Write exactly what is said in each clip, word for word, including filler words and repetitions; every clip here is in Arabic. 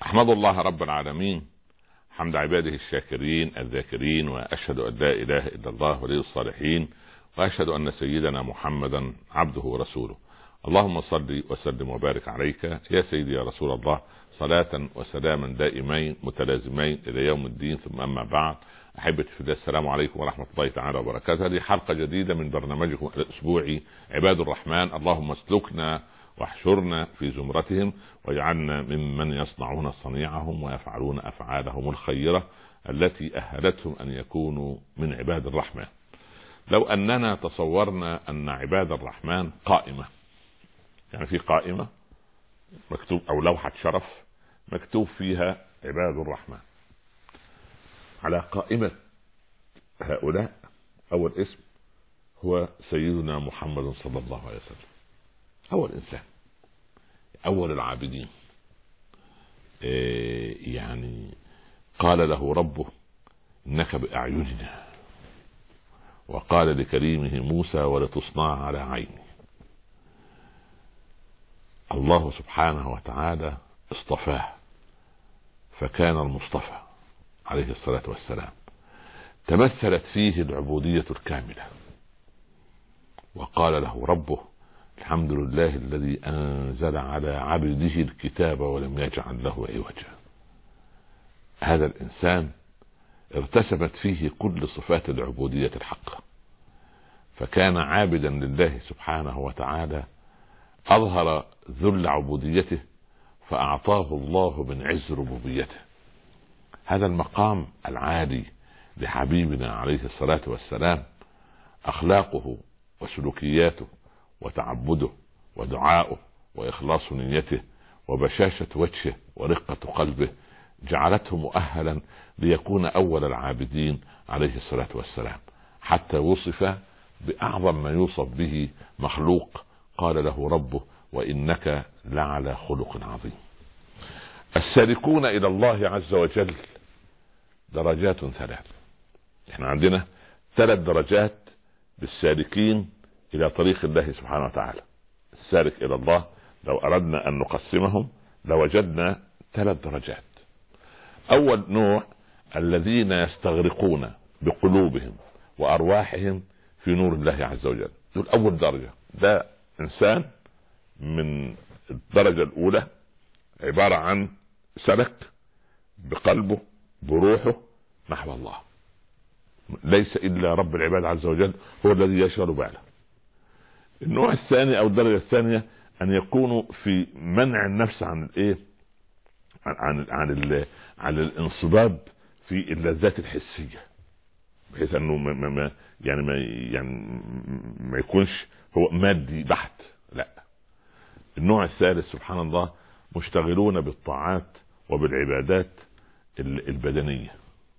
أحمد الله رب العالمين حمد عباده الشاكرين الذاكرين، وأشهد أن لا إله إلا الله ولي الصالحين، وأشهد أن سيدنا محمدا عبده ورسوله. اللهم صل وسلم وبارك عليك يا سيدي يا رسول الله، صلاة وسلاما دائمين متلازمين إلى يوم الدين. ثم أما بعد، أحبتي في الله، السلام عليكم ورحمة الله تعالى وبركاته. هذه حلقة جديدة من برنامجكم الأسبوعي عباد الرحمن. اللهم اسلكنا واحشرنا في زمرتهم، واجعلنا ممن يصنعون صنيعهم ويفعلون أفعالهم الخيرة التي أهلتهم أن يكونوا من عباد الرحمن. لو أننا تصورنا أن عباد الرحمن قائمة، يعني في قائمة مكتوب أو لوحة شرف مكتوب فيها عباد الرحمن، على قائمة هؤلاء أول اسم هو سيدنا محمد صلى الله عليه وسلم، أول إنسان، أول العابدين. إيه يعني قال له ربه إنك بأعيننا، وقال لكريمه موسى ولتصنع على عيني. الله سبحانه وتعالى اصطفاه فكان المصطفى عليه الصلاة والسلام، تمثلت فيه العبودية الكاملة. وقال له ربه الحمد لله الذي أنزل على عبده الكتاب ولم يجعل له عوجا. هذا الإنسان ارتسمت فيه كل صفات العبودية الحقة، فكان عابدا لله سبحانه وتعالى، أظهر ذل عبوديته فأعطاه الله من عز ربوبيته. هذا المقام العالي لحبيبنا عليه الصلاة والسلام، أخلاقه وسلوكياته وتعبده ودعاؤه وإخلاص نيته وبشاشة وجهه ورقة قلبه جعلته مؤهلا ليكون أول العابدين عليه الصلاة والسلام، حتى وصف بأعظم ما يوصف به مخلوق. قال له ربه وإنك لعلى خلق عظيم. السالكون إلى الله عز وجل درجات ثلاث. احنا عندنا ثلاث درجات للسالكين إلى طريق الله سبحانه وتعالى. السالك إلى الله لو أردنا أن نقسمهم لوجدنا ثلاث درجات. أول نوع الذين يستغرقون بقلوبهم وأرواحهم في نور الله عز وجل، دول أول درجة. ده إنسان من الدرجة الأولى عبارة عن سلك بقلبه بروحه نحو الله، ليس إلا رب العباد عز وجل هو الذي يشغل باله. النوع الثاني أو الدرجة الثانية أن يكونوا في منع النفس عن الإيه عن عن ال... عن الانصباب في اللذات الحسية، بحيث أنه ما ما يعني ما يعني ما يكونش هو مادي بحت، لا. النوع الثالث سبحان الله مشتغلون بالطاعات وبالعبادات البدنية.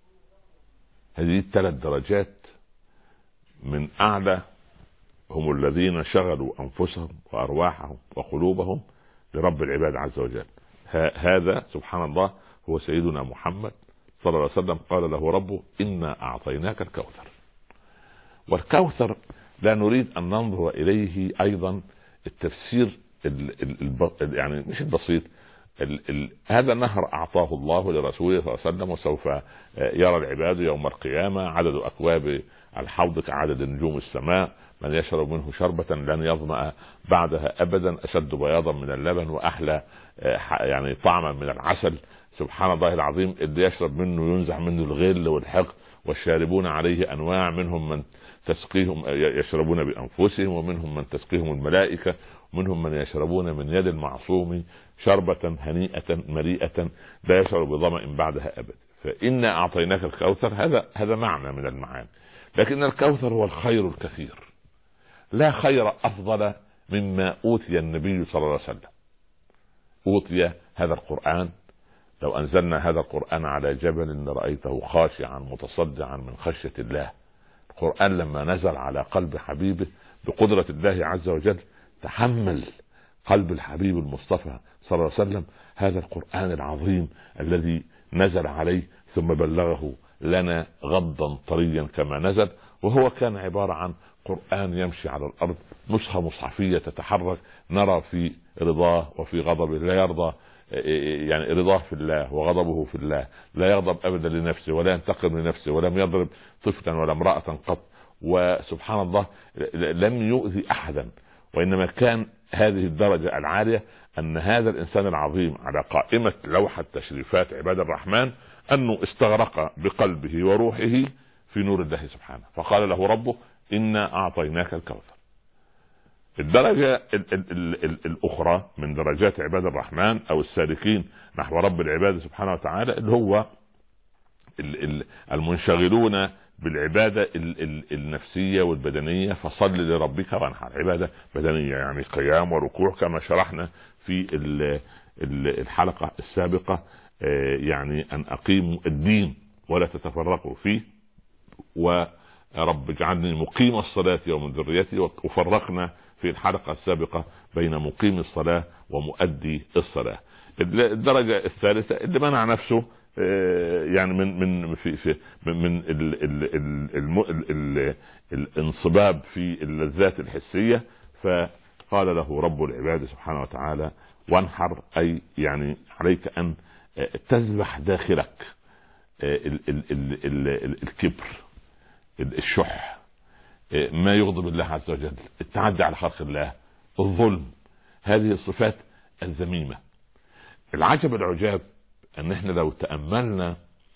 هذه الثلاث درجات من أعلى هم الذين شغلوا أنفسهم وأرواحهم وقلوبهم لرب العباد عز وجل. هذا سبحان الله هو سيدنا محمد صلى الله عليه وسلم. قال له ربه إنا أعطيناك الكوثر. والكوثر لا نريد أن ننظر إليه أيضا التفسير ال ال ال يعني مش البسيط. ال ال هذا النهر أعطاه الله لرسوله صلى الله عليه وسلم، وسوف يرى العباد يوم القيامة عدد أكواب الحوض كعدد نجوم السماء، من يشرب منه شربة لن يظمأ بعدها أبدا، أشد بياضا من اللبن وأحلى يعني طعما من العسل. سبحان الله العظيم. اللي يشرب منه ينزع منه الغل والحقد، والشاربون عليه أنواع، منهم من تسقيهم يشربون بأنفسهم، ومنهم من تسقيهم الملائكة، ومنهم من يشربون من يد المعصوم شربة هنيئة مريئة لا يشرب بظمأ بعدها أبدا. فإنا أعطيناك الكوثر، هذا هذا معنى من المعاني. لكن الكوثر هو الخير الكثير، لا خير أفضل مما أوتي النبي صلى الله عليه وسلم. أوتي هذا القرآن، لو أنزلنا هذا القرآن على جبل لرأيته خاشعا متصدعا من خشية الله. القرآن لما نزل على قلب حبيبه بقدرة الله عز وجل تحمل قلب الحبيب المصطفى صلى الله عليه وسلم هذا القرآن العظيم الذي نزل عليه، ثم بلغه لنا غضا طريا كما نزل. وهو كان عبارة عن قرآن يمشي على الأرض، نسخة مصحفية تتحرك، نرى في رضاه وفي غضبه، لا يرضى يعني رضاه في الله وغضبه في الله، لا يغضب أبدا لنفسه ولا ينتقم لنفسه، ولم يضرب طفلا ولا امرأة قط، وسبحان الله لم يؤذي أحدا. وإنما كان هذه الدرجة العالية أن هذا الإنسان العظيم على قائمة لوحة تشريفات عباد الرحمن أنه استغرق بقلبه وروحه في نور الله سبحانه، فقال له ربه إنا أعطيناك الكوثر. الدرجة ال ال ال ال الأخرى من درجات عباد الرحمن أو السالكين نحو رب العباد سبحانه وتعالى اللي هو ال ال المنشغلون بالعبادة ال ال النفسية والبدنية، فصل لربك وانحر. عبادة بدنية يعني قيام وركوع كما شرحنا في ال ال الحلقة السابقة، يعني أن أقيموا الدين ولا تتفرقوا فيه، ورب اجعلني مقيم الصلاة ومن ذريتي، وفرقنا في الحلقة السابقة بين مقيم الصلاة ومؤدي الصلاة. الدرجة الثالثة اللي منع نفسه يعني من من في في من ال ال ال ال ال الانصباب في اللذات الحسية، فقال له رب العباد سبحانه وتعالى وانحر، أي يعني عليك أن تذبح داخلك ال ال ال ال الكبر، الشح، ما يغضب الله عز وجل، التعدي على خلق الله، الظلم، هذه الصفات الذميمة. العجب العجاب ان احنا لو تأملنا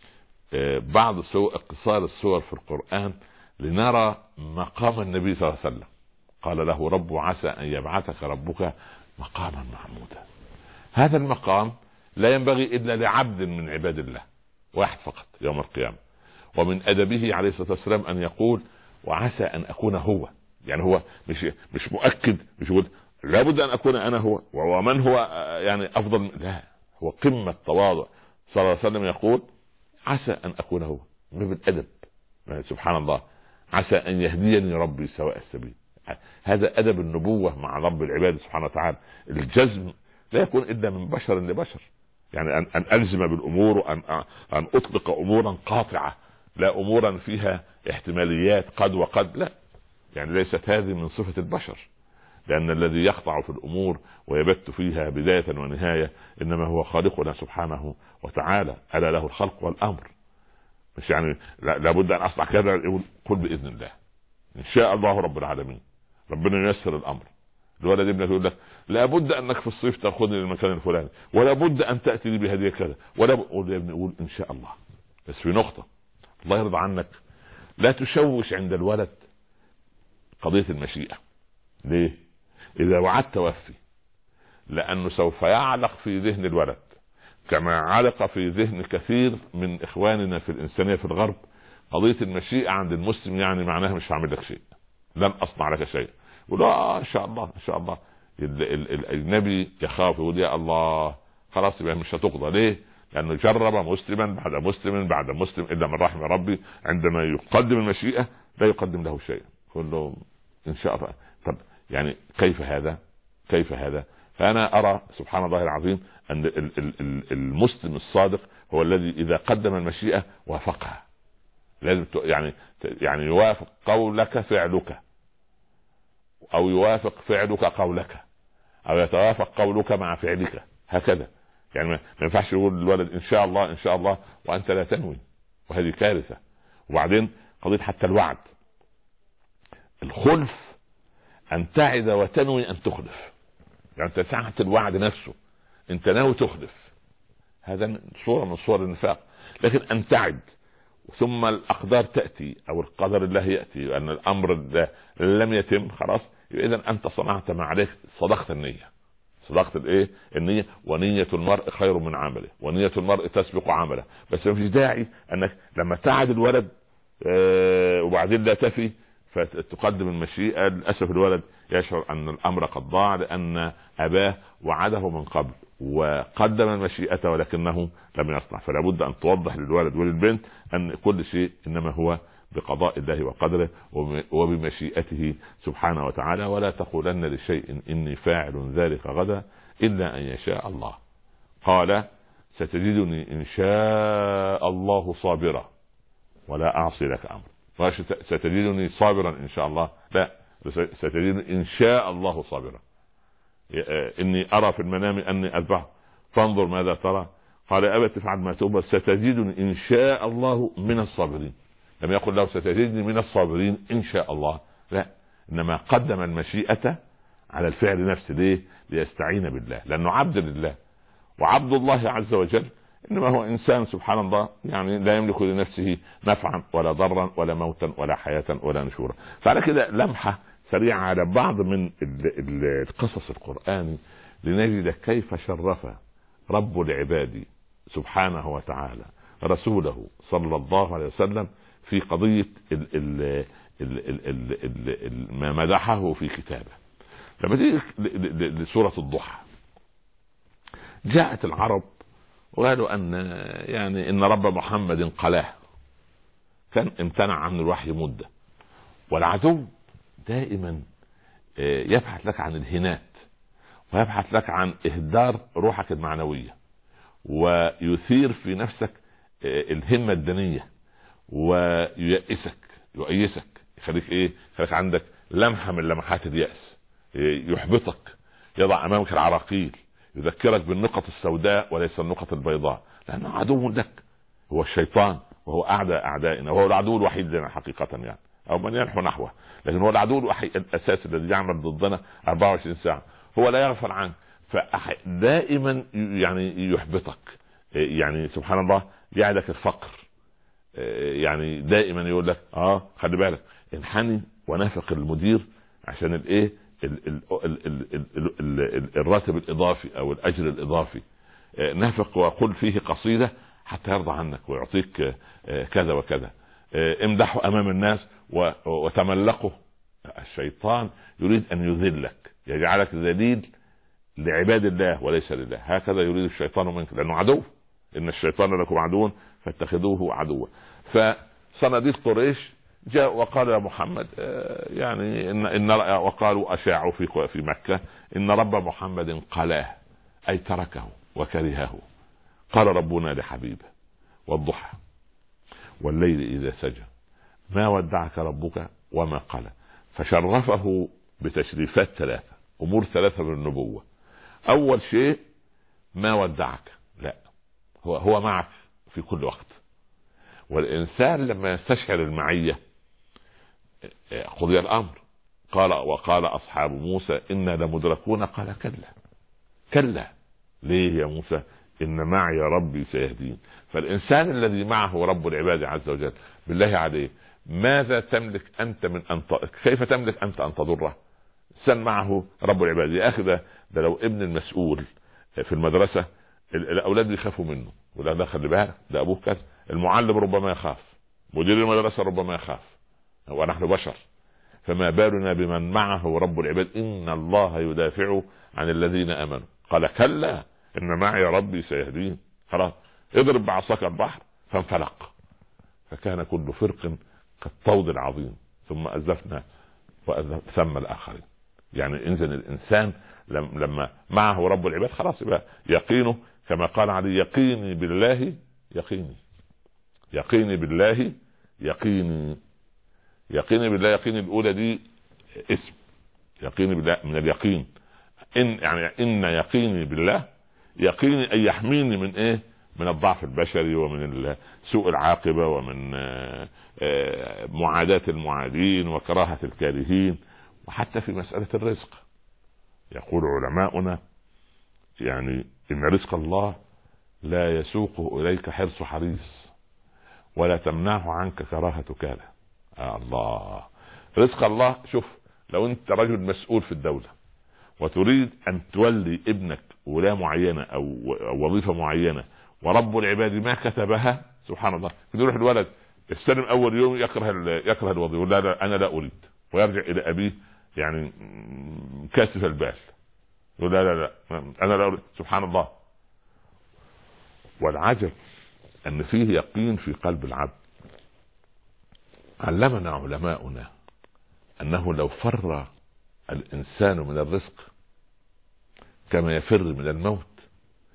بعض اقتصار السور في القرآن لنرى مقام النبي صلى الله عليه وسلم. قال له رب عسى ان يبعثك ربك مقاما محمودا. هذا المقام لا ينبغي الا لعبد من عباد الله واحد فقط يوم القيامة. ومن ادبه عليه الصلاة والسلام ان يقول وعسى ان اكون هو، يعني هو مش مش مؤكد، مش يقول لابد ان اكون انا هو ومن هو يعني افضل، لا، هو قمة تواضع. صلى الله عليه وسلم يقول عسى ان اكون هو، بالادب. سبحان الله، عسى ان يهديني ربي سواء السبيل. هذا ادب النبوة مع رب العباد سبحانه وتعالى. الجزم لا يكون الا من بشر لبشر، يعني ان ان الزم بالامور وان ان اطلق امورا قاطعة، لا امورا فيها احتماليات قد وقد، لا، يعني ليست هذه من صفة البشر. لأن الذي يقطع في الأمور ويبت فيها بداية ونهاية إنما هو خالقنا سبحانه وتعالى، ألا له الخلق والأمر. مش يعني لابد أن أصنع كذا، يقول قل بإذن الله إن شاء الله رب العالمين، ربنا ييسر الأمر. الولد ابنك يقول لك لابد أنك في الصيف تأخذني للمكان الفلاني، ولا بد أن تأتي لي بهدية كذا، ولا قول يا ابني قول إن شاء الله. بس في نقطة، الله يرضى عنك، لا تشوش عند الولد قضية المشيئة. ليه؟ إذا وعدت وفي، لأنه سوف يعلق في ذهن الولد كما علق في ذهن كثير من إخواننا في الإنسانية في الغرب قضية المشيئة عند المسلم، يعني معناها مش هعمل لك شيء، لن أصنع لك شيء. يقول آه إن شاء الله إن شاء الله. الأجنبي يخاف يقول يا الله، خلاص يبقى مش هتقضى. ليه؟ لأنه جرب مسلما بعد مسلم بعد مسلم إلا من رحم ربي، عندما يقدم المشيئة لا يقدم له شيء، يقول له إن شاء الله. طب يعني كيف هذا؟ كيف هذا؟ فأنا أرى سبحان الله العظيم أن المسلم الصادق هو الذي إذا قدم المشيئة وافقها. لازم يعني يعني يوافق قولك فعلك، أو يوافق فعلك قولك، أو يتوافق قولك مع فعلك، هكذا. يعني ما ينفعش يقول الولد إن شاء الله إن شاء الله وأنت لا تنوي، وهذه كارثة. وبعدين قضية حتى الوعد، الخلف أن تعد وتنوي أن تخلف، يعني أنت ساعة الوعد نفسه أنت ناوي تخلف، هذا صورة من صور النفاق. لكن أن تعد ثم الأقدار تأتي أو القدر الله يأتي أن الأمر لم يتم، خلاص إذا أنت صنعت ما عليك، صدقت النية، صدقت الإيه؟ النية. ونية المرء خير من عمله، ونية المرء تسبق عمله. بس ما فيش داعي أنك لما تعد الولد آه وبعدين لا تفي فتقدم المشيئة. للأسف الولد يشعر أن الأمر قد ضاع لأن أباه وعده من قبل وقدم المشيئة ولكنه لم يصنع. فلا بد أن توضح للولد وللبنت أن كل شيء إنما هو بقضاء الله وقدره وبمشيئته سبحانه وتعالى. ولا تقولن لشيء إني فاعل ذلك غدا إلا أن يشاء الله. قال ستجدني إن شاء الله صابرا ولا أعصي لك أمر. ستجدني صابرا ان شاء الله، لا، ستجدني ان شاء الله صابرا. اني ارى في المنام اني اذبحه فانظر ماذا ترى، قال ابت افعل ما تؤمر ستجدني ان شاء الله من الصابرين. لم يقل له ستجدني من الصابرين ان شاء الله، لا، انما قدم المشيئة على الفعل نفسه. ليه؟ ليستعين بالله، لانه عبد لله، وعبد الله عز وجل انما هو انسان سبحان الله، يعني لا يملك لنفسه نفعا ولا ضرا ولا موتا ولا حياة ولا نشورا. فعلى كده لمحة سريعة على بعض من القصص القرآني لنجد كيف شرف رب العباد سبحانه وتعالى رسوله صلى الله عليه وسلم في قضية ال ال ال ال ال ال ال ما مدحه في كتابه. لما تيجي لسورة الضحى، جاءت العرب وقالوا ان يعني ان رب محمد قلاه، كان امتنع عن الوحي مدة، والعدو دائما يبحث لك عن الهنات، ويبحث لك عن اهدار روحك المعنوية، ويثير في نفسك الهمة الدنية، وييأسك يؤيسك، يخليك ايه، يخليك عندك لمحة من لمحات اليأس، يحبطك، يضع امامك العراقيل، يذكرك بالنقط السوداء وليس النقط البيضاء، لانه عدو لك، هو الشيطان، وهو اعدى اعدائنا، وهو العدو الوحيد لنا حقيقة يعني، او من ينحو نحوه، لكن هو العدو الوحيد الاساسي الذي يعمل ضدنا أربعة وعشرين ساعة، هو لا يغفل عنك، فدائما يعني يحبطك، يعني سبحان الله يعدك الفقر، يعني دائما يقول لك اه خلي بالك انحني ونافق المدير عشان الايه الراتب الاضافي او الاجر الاضافي، نافق وقل فيه قصيدة حتى يرضى عنك ويعطيك كذا وكذا، امدحه امام الناس وتملقه. الشيطان يريد ان يذلك، يجعلك ذليل لعباد الله وليس لله، هكذا يريد الشيطان منك، لانه عدو، ان الشيطان لكم عدو فاتخذوه عدوا. فصناديق قريش جاء وقال يا محمد يعني ان ان وقالوا اشاعوا في في مكة ان رب محمد قلاه، اي تركه وكرهه. قال ربنا لحبيبه والضحى والليل اذا سجى ما ودعك ربك وما قلى، فشرفه بتشريفات ثلاثة، امور ثلاثة من النبوة. اول شيء ما ودعك، لا، هو هو معك في كل وقت، والانسان لما يستشعر المعية قضي الامر. قال وقال اصحاب موسى انا لمدركون، قال كلا كلا، ليه يا موسى؟ ان معي ربي سيهدين. فالانسان الذي معه رب العباد عز وجل بالله عليه، ماذا تملك انت من ان ت... كيف تملك انت ان تضره؟ انسان معه رب العباد، يا اخي ده, ده لو ابن المسؤول في المدرسة الاولاد بيخافوا منه، ولا ده خلي بالك ده ابوك كذا، المعلم ربما يخاف، مدير المدرسة ربما يخاف، ونحن بشر، فما بالنا بمن معه رب العباد؟ ان الله يدافع عن الذين امنوا. قال كلا ان معي ربي سيهدين. خلاص اضرب بعصاك البحر فانفلق، فكان كل فرق كالطود العظيم، ثم ازفنا وثم الاخرين. يعني انزل الانسان لما معه رب العباد خلاص يبقى يقينه كما قال علي يقيني بالله يقيني، يقيني بالله يقيني، يقيني بالله يقيني الاولى دي اسم، يقيني بالله من اليقين، ان يعني ان يقيني بالله يقيني ان يحميني من ايه؟ من الضعف البشري، ومن سوء العاقبة، ومن معاداة المعادين وكراهة الكارهين. وحتى في مسألة الرزق يقول علماؤنا يعني ان رزق الله لا يسوقه اليك حرص حريص، ولا تمنعه عنك كراهة كاره. آه الله، رزق الله، شوف لو انت رجل مسؤول في الدولة وتريد ان تولي ابنك ولاية معينة او وظيفة معينة، ورب العباد ما كتبها، سبحان الله، يروح الولد يستلم اول يوم يكره يكره الوظيفة، لا, لا انا لا اريد، ويرجع الى ابيه يعني كاسف البال، يقول لا لا لا انا لا أريد. سبحان الله. والعجب ان فيه يقين في قلب العبد. علمنا علماؤنا انه لو فر الانسان من الرزق كما يفر من الموت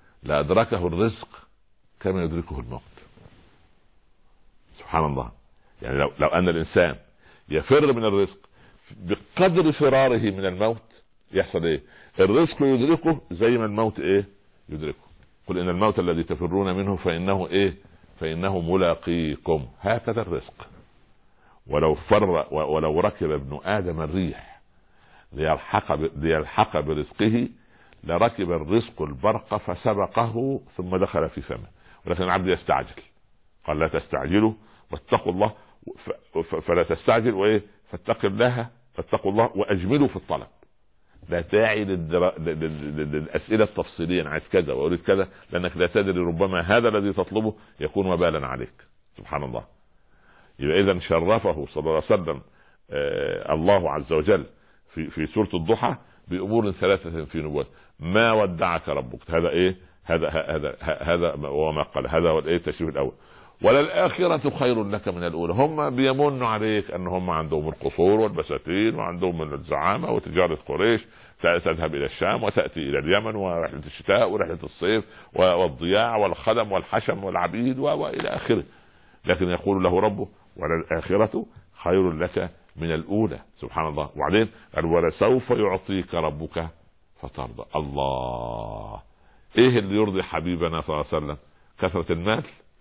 لأدركه الرزق كما يدركه الموت. سبحان الله. يعني لو, لو ان الانسان يفر من الرزق بقدر فراره من الموت يحصل ايه؟ الرزق يدركه زي ما الموت ايه يدركه. قل ان الموت الذي تفرون منه فانه ايه فانه ملاقيكم. هكذا الرزق. ولو فر ولو ركب ابن ادم الريح ليلحق ليلحق برزقه لركب الرزق البرق فسبقه ثم دخل في فمه، ولكن العبد يستعجل. قال لا تستعجلوا واتقوا الله فلا تستعجل وايه فاتقوا الله فاتقوا الله واجملوا في الطلب. لا داعي للاسئله التفصيليه، انا عايز كذا واريد كذا، لانك لا تدري ربما هذا الذي تطلبه يكون وبالا عليك. سبحان الله. يبقى اذا شرفه صلى الله عليه وسلم آه الله عز وجل في في سوره الضحى بامور ثلاثه في نبوته. ما ودعك ربك، هذا ايه هذا هذا هذا وما قال، هذا هو الايه التشريف الاول. وللآخرة خير لك من الأولى. هم بيمنوا عليك أن هم عندهم القصور والبساتين وعندهم من الزعامة وتجارة قريش، تذهب إلى الشام وتأتي إلى اليمن ورحلة الشتاء ورحلة الصيف والضياع والخدم والحشم والعبيد وإلى آخره. لكن يقول له ربه وللآخرة خير لك من الأولى. سبحان الله. وبعدين قال ولسوف يعطيك ربك فترضى. الله. إيه اللي يرضي حبيبنا صلى الله عليه وسلم؟ كثرة المال،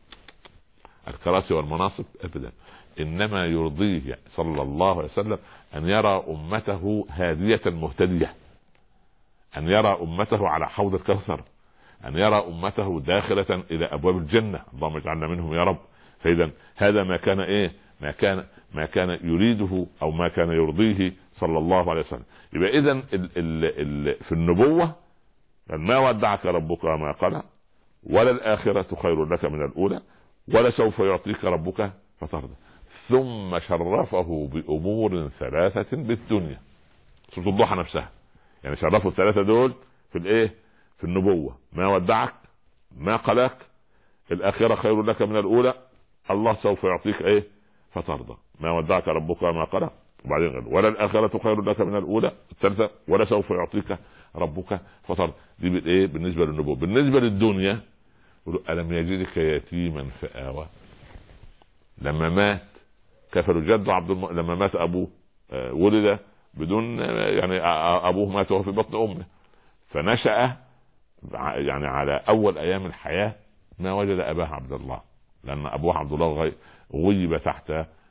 الكراسي والمناصب؟ ابدا. انما يرضيه صلى الله عليه وسلم ان يرى امته هادية مهتدية، ان يرى امته على حوض الكوثر، ان يرى امته داخلة الى ابواب الجنة. اللهم اجعلنا منهم يا رب. فاذا هذا ما كان ايه ما كان ما كان يريده او ما كان يرضيه صلى الله عليه وسلم. يبقى اذا في النبوة ما ودعك ربك وما قلى، وللآخرة خير لك من الأولى، ولسوف يعطيك ربك فترضى. ثم شرفه بأمور ثلاثة بالدنيا. سورة الضحى نفسها يعني شرفه الثلاثة دول في الايه في النبوة. ما ودعك، ما قلاك، الآخرة خير لك من الأولى، الله سوف يعطيك ايه فترضى. ما ودعك ربك وما قلى، وبعدين قال وللآخرة خير لك من الأولى، الثالثة ولسوف يعطيك ربك فترضى. دي بالايه بالنسبة للنبوة. بالنسبة للدنيا ألم يجدك يتيما فآوى. لما مات كفر جد عبد الم... لما مات أبوه آه ولد بدون يعني أبوه مات وهو في بطن أمه، فنشأ يعني على أول أيام الحياة ما وجد أباه عبد الله، لأن أبوه عبد الله غيب تحت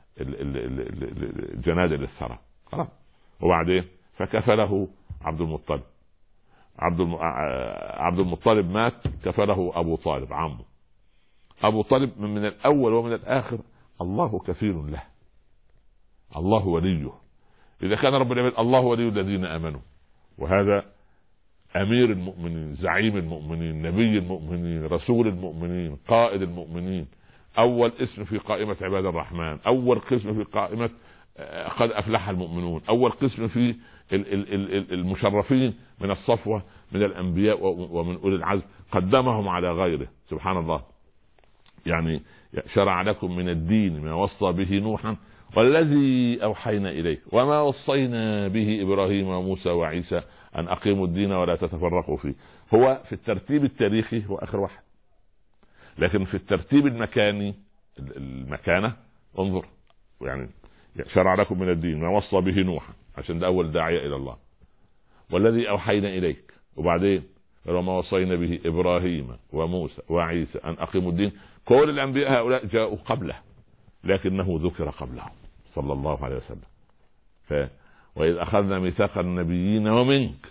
جنادل الثرى خلاص. وبعدين فكفله عبد المطلب. عبد الم... عبد المطلب مات كفله ابو طالب عمه. ابو طالب من الاول ومن الاخر الله كفيل له، الله وليه. اذا كان رب العالمين الله ولي الذين امنوا، وهذا امير المؤمنين، زعيم المؤمنين، نبي المؤمنين، رسول المؤمنين، قائد المؤمنين، اول اسم في قائمة عباد الرحمن، اول قسم في قائمة قد افلح المؤمنون، اول قسم في المشرفين من الصفوة من الانبياء ومن اولي العزم، قدمهم على غيره. سبحان الله. يعني شرع لكم من الدين ما وصى به نوحا والذي اوحينا اليك وما وصينا به ابراهيم وموسى وعيسى ان اقيموا الدين ولا تتفرقوا فيه. هو في الترتيب التاريخي هو اخر واحد، لكن في الترتيب المكاني المكانة انظر. يعني شرع لكم من الدين ما وصى به نوحا عشان ده اول داعية الى الله، والذي اوحينا اليك، وبعدين وما وصينا به ابراهيم وموسى وعيسى ان اقيموا الدين. كل الانبياء هؤلاء جاءوا قبله لكنه ذكر قبله صلى الله عليه وسلم. ف واذ اخذنا ميثاق النبيين ومنك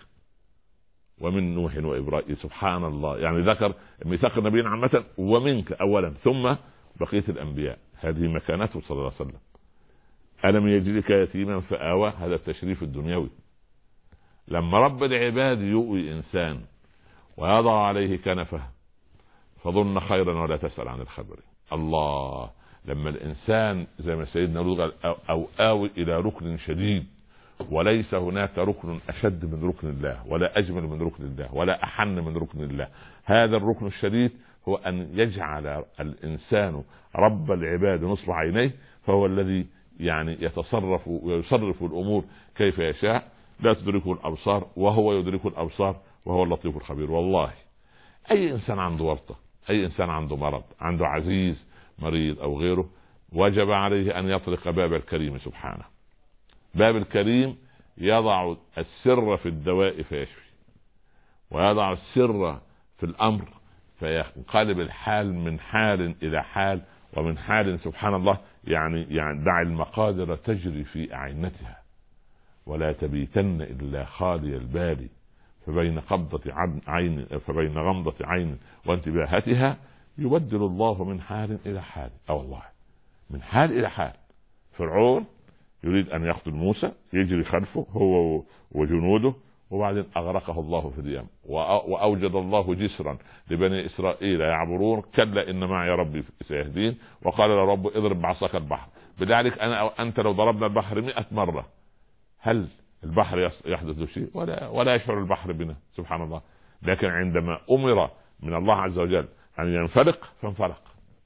ومن نوح وابراهيم. سبحان الله. يعني ذكر ميثاق النبيين عامة ومنك اولا ثم بقية الانبياء. هذه مكانته صلى الله عليه وسلم. ألم يجدك يتيما فآوى، هذا التشريف الدنيوي. لما رب العباد يؤوي إنسان ويضع عليه كنفه فظن خيرا ولا تسأل عن الخبر. الله. لما الإنسان زي ما سيدنا لوط قال أو آوي إلى ركن شديد، وليس هناك ركن أشد من ركن الله ولا أجمل من ركن الله ولا أحن من ركن الله. هذا الركن الشديد هو أن يجعل الإنسان رب العباد نصب عينيه، فهو الذي يعني يتصرف ويصرف الامور كيف يشاء، لا تدركه الابصار وهو يدرك الابصار وهو اللطيف الخبير. والله اي انسان عنده ورطة، اي انسان عنده مرض، عنده عزيز مريض او غيره، وجب عليه أن يطرق باب الكريم سبحانه. باب الكريم يضع السر في الدواء فيشفي، ويضع السر في الأمر فينقلب الحال من حال إلى حال، ومن حال سبحان الله يعني يعني دع المقادر تجري في أعينتها ولا تبيتن إلا خالي البال، فبين قبضة عين فبين غمضة عين وانتباهتها يبدل الله من حال إلى حال. أو الله من حال إلى حال. فرعون يريد أن يقتل موسى، يجري خلفه هو وجنوده، وبعدين أغرقه الله في اليم، وأوجد الله جسرا لبني إسرائيل يعبرون، كلا إن معي ربي سيهدين، وقال له رب اضرب بعصاك البحر. بذلك أنا أنت لو ضربنا البحر مئة مرة هل البحر يحدث له شيء؟ ولا ولا يشعر البحر بنا سبحان الله. لكن عندما أمر من الله عز وجل أن ينفلق فانفلق.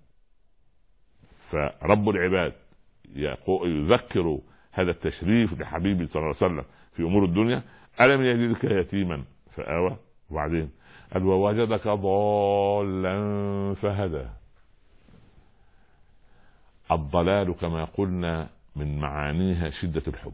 فرب العباد يذكر هذا التشريف لحبيبي صلى الله عليه وسلم في أمور الدنيا. ألم يجدك يتيما فآوى، وبعدين قال ووجدك ضالا فهدى. الضلال كما قلنا من معانيها شدة الحب.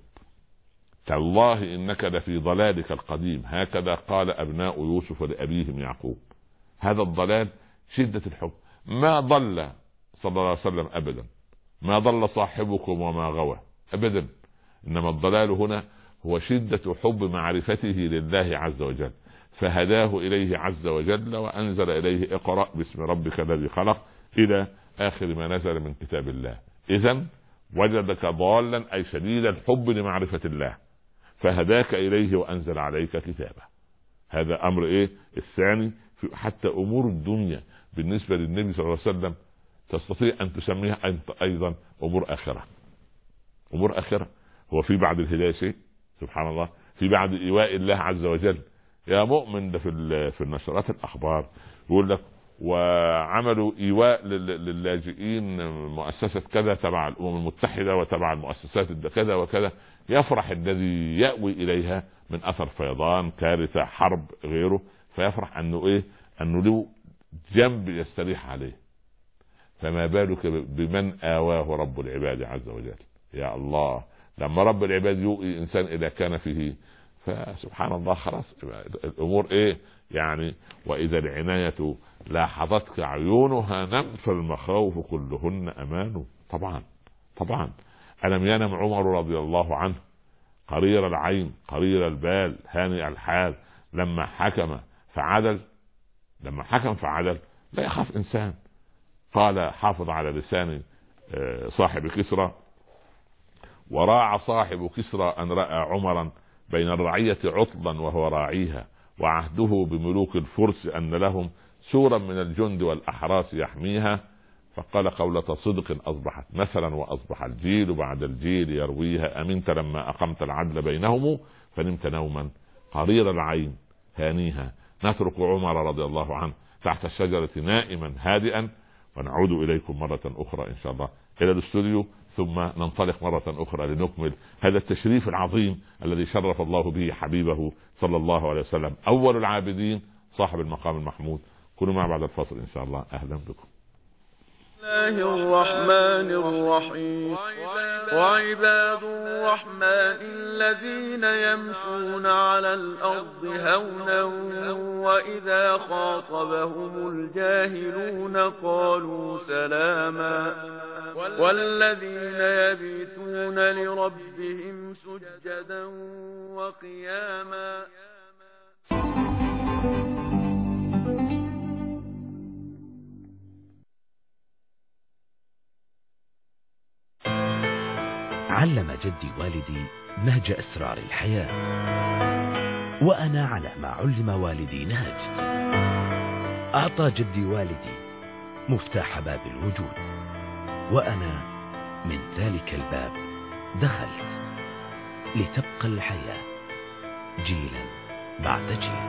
تالله إنك لفي ضلالك القديم، هكذا قال أبناء يوسف لأبيهم يعقوب. هذا الضلال شدة الحب. ما ضل صلى الله عليه وسلم أبدا، ما ضل صاحبكم وما غوى أبدا. إنما الضلال هنا هو شدة حب معرفته لله عز وجل، فهداه إليه عز وجل وأنزل إليه اقرأ باسم ربك الذي خلق إلى آخر ما نزل من كتاب الله. إذن وجدك ضالا أي شديد الحب لمعرفة الله، فهداك إليه وأنزل عليك كتابه. هذا أمر إيه الثاني. في حتى أمور الدنيا بالنسبة للنبي صلى الله عليه وسلم تستطيع أن تسميها أنت أيضا أمور آخرة. أمور آخرة. هو في بعد الهداية شيء سبحان الله، في بعد إيواء الله عز وجل. يا مؤمن ده في في النشرات الأخبار يقول لك وعملوا إيواء للاجئين مؤسسة كذا تبع الأمم المتحدة وتبع المؤسسات كذا وكذا. يفرح الذي يأوي إليها من أثر فيضان كارثة حرب غيره، فيفرح أنه إيه أنه له جنب يستريح عليه. فما بالك بمن آواه رب العباد عز وجل. يا الله لما رب العباد يؤوي إنسان إذا كان فيه فسبحان الله خلاص الأمور إيه يعني. وإذا العناية لاحظتك عيونها نم فالمخاوف كلهن أمان. طبعا طبعا. ألم ينم عمر رضي الله عنه قرير العين قرير البال هانئ الحال لما حكم فعدل. لما حكم فعدل لا يخاف إنسان. قال حافظ على لسان صاحب كسرى وراع صاحب كسرى أن رأى عمرا بين الرعية عطلا وهو راعيها، وعهده بملوك الفرس أن لهم سورا من الجند والأحراس يحميها. فقال قولة صدق أصبحت مثلا وأصبح الجيل بعد الجيل يرويها. أمنت لما أقمت العدل بينهم فنمت نوما قرير العين هانيها. نترك عمر رضي الله عنه تحت الشجرة نائما هادئا، ونعود إليكم مرة أخرى إن شاء الله إلى الاستوديو، ثم ننطلق مرة أخرى لنكمل هذا التشريف العظيم الذي شرف الله به حبيبه صلى الله عليه وسلم أول العابدين صاحب المقام المحمود. كونوا مع بعد الفصل إن شاء الله. أهلا بكم. الله الرحمن الرحيم. وعباد الرحمن الذين يمشون على الأرض هونا وإذا خاطبهم الجاهلون قالوا سلاما والذين يبيتون لربهم سجدا وقياما. علم جدي والدي نهج أسرار الحياة، وأنا على ما علم والدي نهجت. أعطى جدي والدي مفتاح باب الوجود، وأنا من ذلك الباب دخلت لتبقى الحياة جيلا بعد جيل.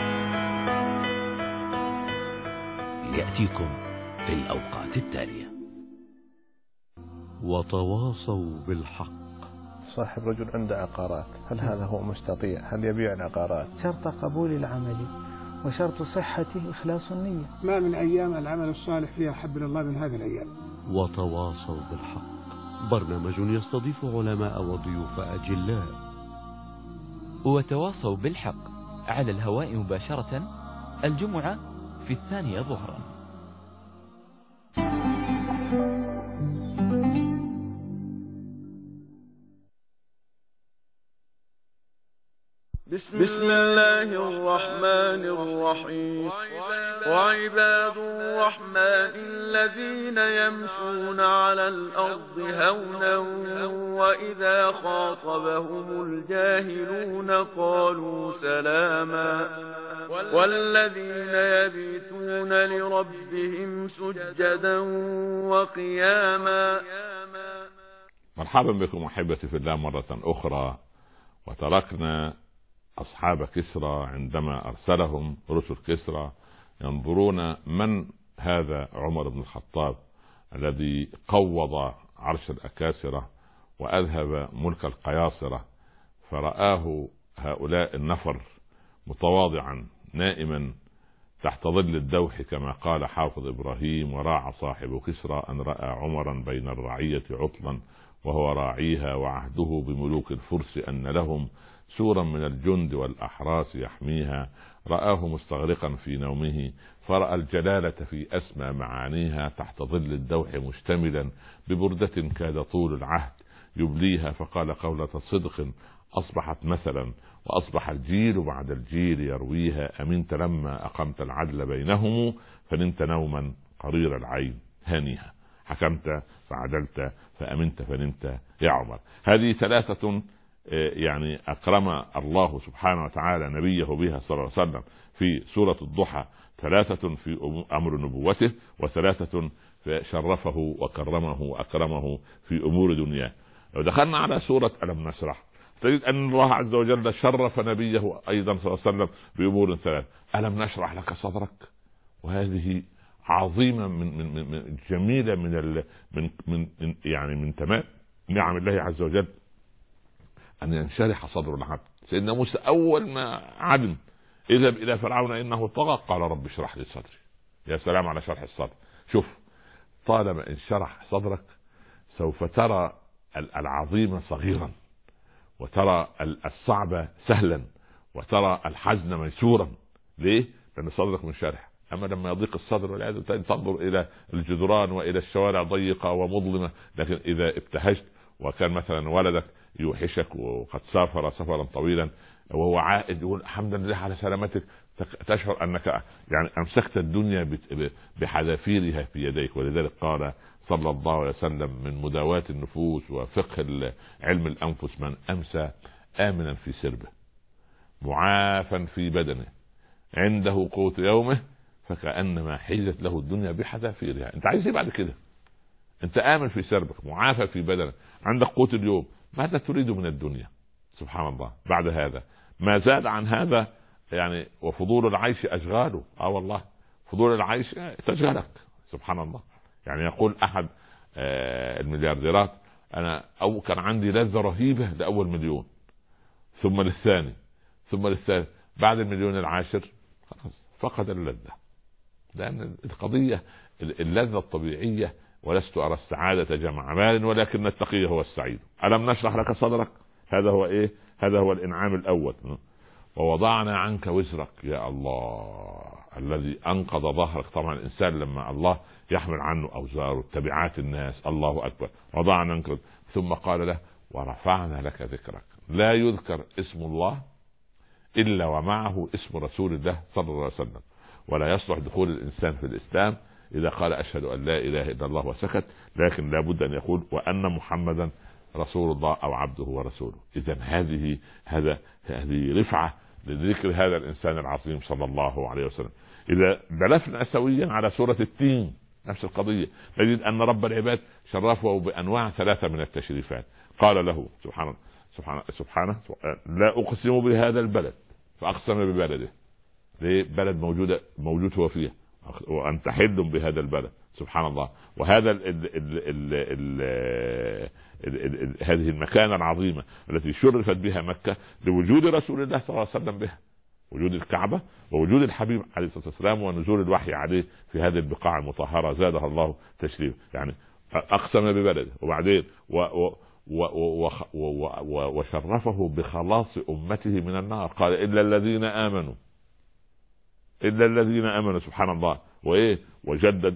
يأتيكم في الأوقات التالية. وتواصوا بالحق. صاحب رجل عنده عقارات، هل هذا هو مستطيع؟ هل يبيع العقارات؟ شرط قبول العمل وشرط صحته إخلاص النية. ما من أيام العمل الصالح فيها أحب إلى الله من هذه الأيام، وتواصوا بالحق، برنامج يستضيف علماء وضيوف أجلاء. وتواصوا بالحق على الهواء مباشرة الجمعة في الثانية ظهرا. بسم الله الرحمن الرحيم. وعباد الرحمن الذين يمشون على الأرض هونا وإذا خاطبهم الجاهلون قالوا سلاما والذين يبيتون لربهم سجدا وقياما. مرحبا بكم أحبتي في الله مرة أخرى. وتركنا أصحاب كسرى عندما أرسلهم رسل كسرى ينظرون من هذا عمر بن الخطاب الذي قوض عرش الأكاسرة وأذهب ملك القياصرة، فرآه هؤلاء النفر متواضعا نائما تحت ظل الدوح كما قال حافظ إبراهيم: وراع صاحب كسرى أن رأى عمرا بين الرعية عطلا وهو راعيها وعهده بملوك الفرس أن لهم سورا من الجند والأحراس يحميها. رآه مستغرقا في نومه فرأى الجلالة في أسمى معانيها تحت ظل الدوح مشتملا ببردة كاد طول العهد يبليها، فقال قولة صدق أصبحت مثلا وأصبح الجيل بعد الجيل يرويها. أمنت لما أقمت العدل بينهم فنمت نوما قرير العين هانيها. حكمت فعدلت فأمنت فنمت يا عمر. هذه ثلاثة يعني أكرم الله سبحانه وتعالى نبيه بها صلى الله عليه وسلم في سورة الضحى، ثلاثة في أمر نبوته وثلاثة شرفه وكرمه وأكرمه في أمور دنياه. لو دخلنا على سورة ألم نشرح تجد أن الله عز وجل شرف نبيه أيضا صلى الله عليه وسلم بأمور ثلاث. ألم نشرح لك صدرك، وهذه عظيمة من من من جميلة من ال من من يعني من تمام نعم الله عز وجل أن ينشرح صدر العبد. سيدنا موسى أول ما علم اذهب إلى فرعون إنه طغى قال رب اشرح لي صدري. يا سلام على شرح الصدر. شوف، طالما انشرح صدرك سوف ترى العظيم صغيرا، وترى الصعب سهلا، وترى الحزن ميسورا. ليه؟ لأن صدرك منشرح. أما لما يضيق الصدر والعياذ تنظر إلى الجدران وإلى الشوارع ضيقة ومظلمة. لكن إذا ابتهجت وكان مثلا ولدك يوحشك وقد سافر سفرا طويلا وهو عائد يقول الحمد لله على سلامتك، تشعر أنك يعني أمسكت الدنيا بحذافيرها في يديك. ولذلك قال صلى الله عليه وسلم من مداواة النفوس وفقه علم الأنفس: من أمسى آمنا في سربه معافا في بدنه عنده قوت يومه فكأنما حيزت له الدنيا بحذافيرها. انت عايز ايه بعد كده؟ انت آمن في سربك معافى في بدنك عندك قوت اليوم، ماذا تريد من الدنيا؟ سبحان الله. بعد هذا ما زاد عن هذا يعني وفضول العيش أشغاله. اه والله فضول العيش تشغلك. سبحان الله. يعني يقول أحد آه المليارديرات: أنا أو كان عندي لذة رهيبة لأول مليون، ثم للثاني، ثم للثالث، بعد المليون العاشر خلاص فقد اللذة. لأن القضية اللذة الطبيعية. ولست أرى السعادة جمع مال ولكن التقي هو السعيد. ألم نشرح لك صدرك؟ هذا هو إيه؟ هذا هو الإنعام الأول. ووضعنا عنك وزرك. يا الله الذي أنقض ظهرك. طبعا الإنسان لما الله يحمل عنه أوزاره تبعات الناس الله أكبر. وضعنا عنك. ثم قال له: ورفعنا لك ذكرك. لا يذكر اسم الله إلا ومعه اسم رسول الله صلى الله عليه وسلم. ولا يصلح دخول الإنسان في الإسلام إذا قال أشهد أن لا إله إلا الله وسكت، لكن لابد أن يقول وأن محمدا رسول الله أو عبده ورسوله. إذن هذه هذا هذه رفعة لذكر هذا الإنسان العظيم صلى الله عليه وسلم. إذا بلفنا سويا على سورة التين نفس القضية، نجد أن رب العباد شرفه بأنواع ثلاثة من التشريفات. قال له سبحانه سبحانه سبحانه لا أقسم بهذا البلد، فأقسم ببلده. ليه؟ بلد موجودة موجود هو فيها، وأنت حل بهذا البلد. سبحان الله. وهذا ال ال ال ال ال ال ال هذه المكانة العظيمة التي شرفت بها مكة لوجود رسول الله صلى الله عليه وسلم بها، وجود الكعبة ووجود الحبيب عليه الصلاة والسلام ونزول الوحي عليه في هذه البقاع المطهرة زادها الله تشريف. يعني اقسم ببلده، وبعدين و و و و و و وشرفه بخلاص امته من النار، قال الا الذين امنوا، الا الذين امنوا، سبحان الله. وايه وجدد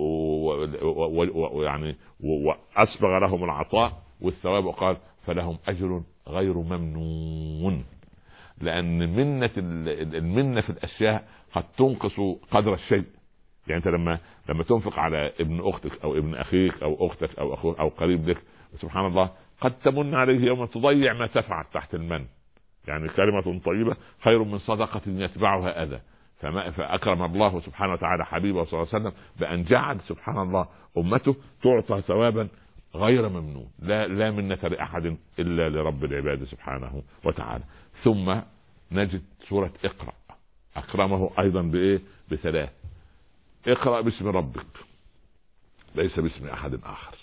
ويعني واسبغ لهم العطاء والثواب، وقال فلهم اجر غير ممنون. لان منة المنة في الاشياء قد تنقص قدر الشيء. يعني انت لما لما تنفق على ابن اختك او ابن اخيك او اختك او اخوك او قريب لك، سبحان الله، قد تمن عليه يوم تضيع ما تفعل تحت المن. يعني كلمة طيبة خير من صدقة يتبعها اذى. فما فاكرم الله سبحانه وتعالى حبيبه صلى الله عليه وسلم بان جعل سبحان الله امته تعطى ثوابا غير ممنون، لا لا منة لاحد الا لرب العباد سبحانه وتعالى. ثم نجد سورة اقرأ اكرمه ايضا بايه؟ بثلاث. اقرأ باسم ربك، ليس باسم احد اخر.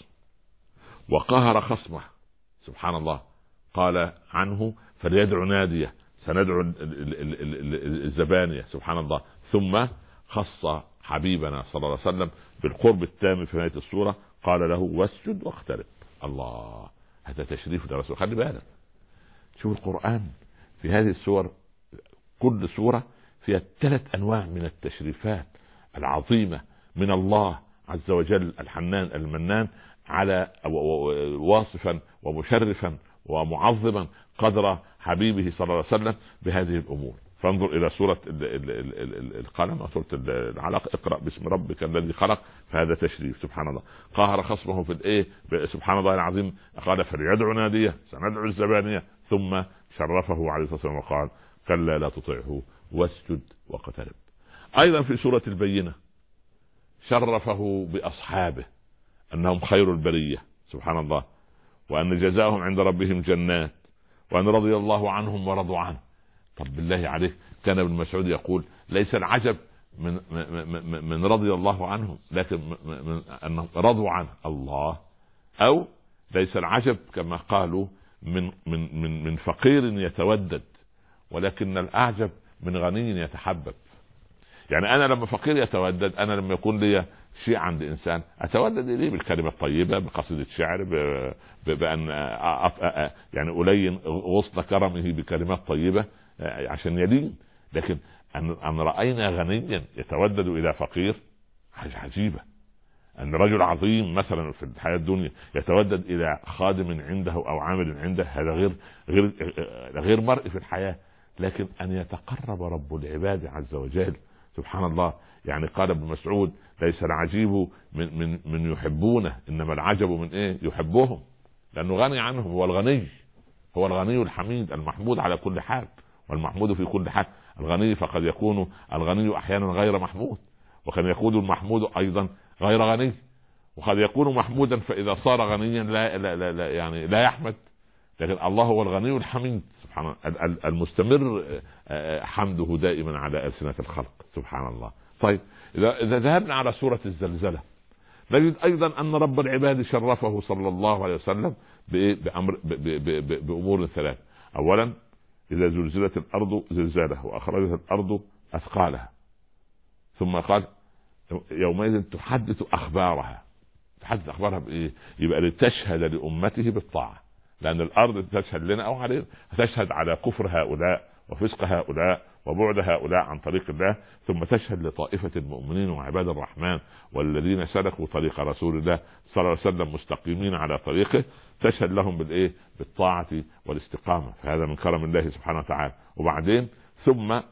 وقهر خصمه، سبحان الله، قال عنه فليدعو ناديه، سندعو الزبانية، سبحان الله. ثم خص حبيبنا صلى الله عليه وسلم بالقرب التام في نهاية السورة، قال له واسجد واقترب. الله، هذا تشريف لرسول. خلي بالك، شوف القرآن في هذه السور، كل سورة فيها ثلاث انواع من التشريفات العظيمة من الله عز وجل الحنان المنان، على واصفا ومشرفا ومعظما قدر حبيبه صلى الله عليه وسلم بهذه الامور. فانظر الى سورة القلم وسورة العلق، اقرأ باسم ربك الذي خلق، فهذا تشريف سبحان الله. قهر خصمه في الايه؟ سبحان الله العظيم، قال فليدعو ناديه، سندعو الزبانية. ثم شرفه عليه الصلاة والسلام وقال كلا لا تطيعه واسجد واقترب. ايضا في سورة البينة شرفه باصحابه انهم خير البرية، سبحان الله، وان جزاهم عند ربهم جنات، وان رضي الله عنهم ورضوا عنه. طب بالله عليك، كان ابن مسعود يقول ليس العجب من من, من رضي الله عنهم، لكن من انهم رضوا عنه الله، او ليس العجب كما قالوا من من من من فقير يتودد، ولكن الاعجب من غني يتحبب. يعني انا لما فقير يتودد، انا لما يكون لي شيء عند انسان اتودد اليه بالكلمه الطيبه، بقصيده شعر، بان يعني الين غصن كرمه بكلمات طيبه عشان يلين. لكن ان ان راينا غنيا يتودد الى فقير، حاجه عجيبه. ان رجل عظيم مثلا في الحياه الدنيا يتودد الى خادم عنده او عامل عنده، هذا غير غير غير مرئي في الحياه. لكن ان يتقرب رب العباد عز وجل، سبحان الله. يعني قال ابن مسعود ليس العجيب من من من يحبونه، انما العجب من ايه؟ يحبهم، لانه غني عنهم. هو الغني، هو الغني الحميد المحمود على كل حال، والمحمود في كل حال. الغني فقد يكون الغني احيانا غير محمود، وقد يكون المحمود ايضا غير غني، وقد يكون محمودا فاذا صار غنيا لا, لا, لا, لا يعني لا يحمد. لكن الله هو الغني الحميد سبحان الله، المستمر حمده دائما على ألسنة الخلق، سبحان الله. طيب اذا ذهبنا على سورة الزلزلة، نجد ايضا ان رب العباد شرفه صلى الله عليه وسلم بأمر بامور ثلاث. اولا اذا زلزلت الارض زلزالها واخرجت الارض اثقالها، ثم قال يومئذ تحدث اخبارها. تحدث اخبارها بايه؟ يبقى لتشهد لامته بالطاعة، لان الارض تشهد لنا او علينا، تشهد على كفر هؤلاء وفسق هؤلاء وبعد هؤلاء عن طريق الله، ثم تشهد لطائفة المؤمنين وعباد الرحمن والذين سلكوا طريق رسول الله صلى الله عليه وسلم مستقيمين على طريقه، تشهد لهم بالايه؟ بالطاعة والاستقامة. فهذا من كرم الله سبحانه وتعالى. وبعدين ثم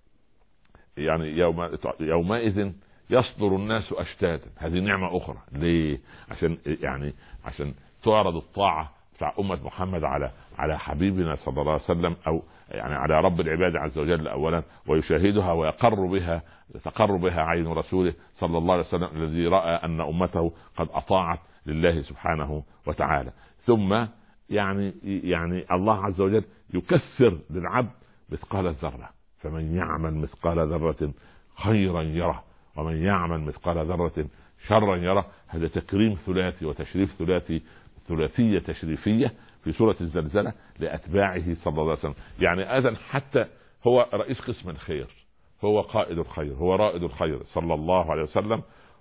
يعني يوم يومئذ يصدر الناس اشتاتا. هذه نعمة اخرى. ليه؟ عشان يعني عشان تعرض الطاعة بتاع أمة محمد على على حبيبنا صلى الله عليه وسلم، او يعني على رب العباد عز وجل اولا، ويشاهدها ويقر بها، تقر بها عين رسوله صلى الله عليه وسلم الذي رأى ان امته قد اطاعت لله سبحانه وتعالى. ثم يعني يعني الله عز وجل يكسر للعبد مثقال الذرة، فمن يعمل مثقال ذرة خيرا يره، ومن يعمل مثقال ذرة شرا يره. هذا تكريم ثلاثي وتشريف ثلاثي، ثلاثية تشريفية في سورة الزلزلة لأتباعه صلى الله عليه وسلم. يعني أذن حتى هو رئيس قسم الخير، هو قائد الخير، هو رائد الخير صلى الله عليه وسلم،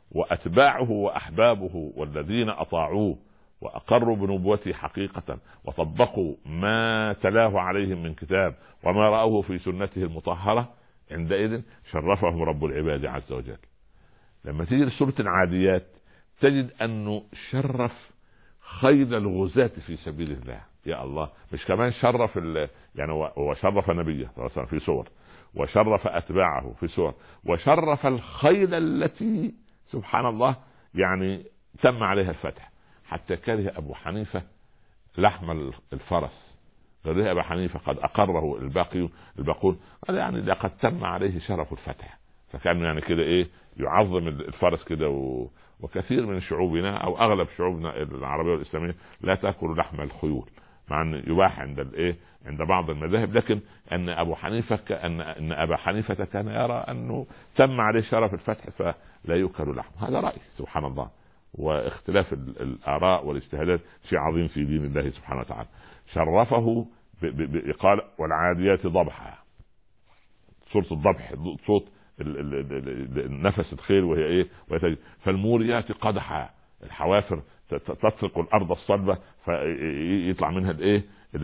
وأتباعه وأحبابه والذين أطاعوه وأقروا بنبوته حقيقة وطبقوا ما تلاه عليهم من كتاب وما رأوه في سنته المطهرة، عندئذ شرفهم رب العباد عز وجل. لما تيجي لسورة العاديات تجد أنه شرف خيل الغزاة في سبيل الله. يا الله، مش كمان شرف يعني وشرف نبيه في سور، وشرف أتباعه في سور، وشرف الخيل التي سبحان الله يعني تم عليها الفتح. حتى كره أبو حنيفة لحم الفرس، غير أبو حنيفة قد أقره الباقي الباقون، قال يعني لقد تم عليه شرف الفتح، فكان يعني كده إيه يعظم الفرس كده. و... وكثير من شعوبنا أو أغلب شعوبنا العربية والإسلامية لا تأكل لحم الخيول، مع أن يباح عند الإيه عند بعض المذاهب، لكن أن أبو حنيفة كأن أن أبا حنيفة كان يرى أنه تم عليه شرف الفتح فلا يؤكل لحم. هذا رأي سبحان الله، واختلاف الآراء والاجتهادات شيء عظيم في دين الله سبحانه وتعالى. شرفه قال والعاديات ضبحا، صورة الضبح، صوت نفس الخيل وهي ايه، فالموريات قدحا، الحوافر تطرق الارض الصلبة فيطلع منها الايه